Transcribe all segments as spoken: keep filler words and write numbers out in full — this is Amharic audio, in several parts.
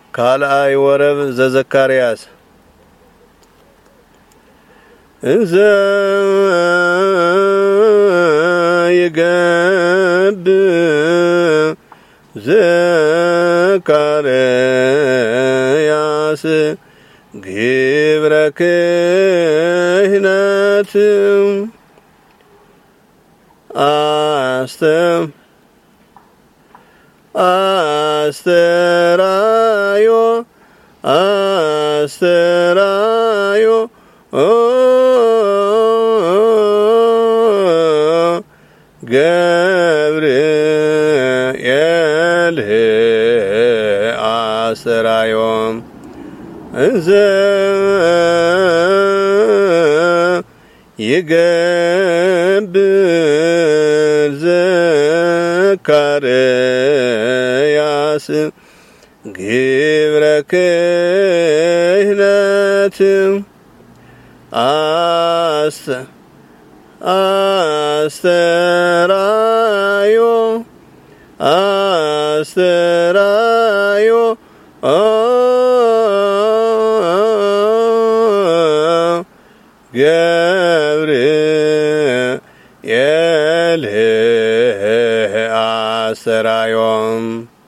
ካልአይ ወረብ ዘዘካርያስ እንዘ ይገብ ዘካርያስ ግብረ ክህነት አስተም አስተራዮ አስተራዮ ገብርኤል አስተራዮም እንዘ ይገብ ዘካርያስ ግብረ ክህነት አስተ አስተራዮ አስተራዮ ገብርኤል አስተራዮም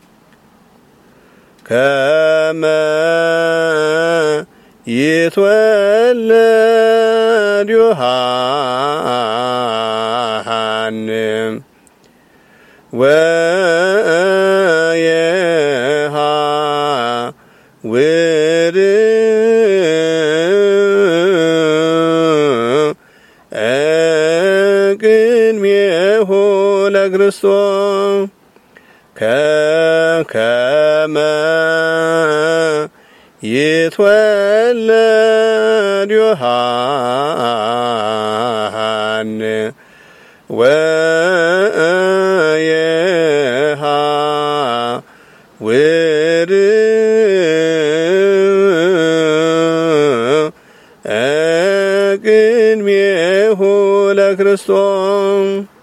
ከመ ይትወለድ ዮሐንም ወየሐውር እቅድሜሁ ለክርስቶስ ከመ ይትወለድ ዮሐንም ወየሐውር እቅድሜሁ ለክርስቶስ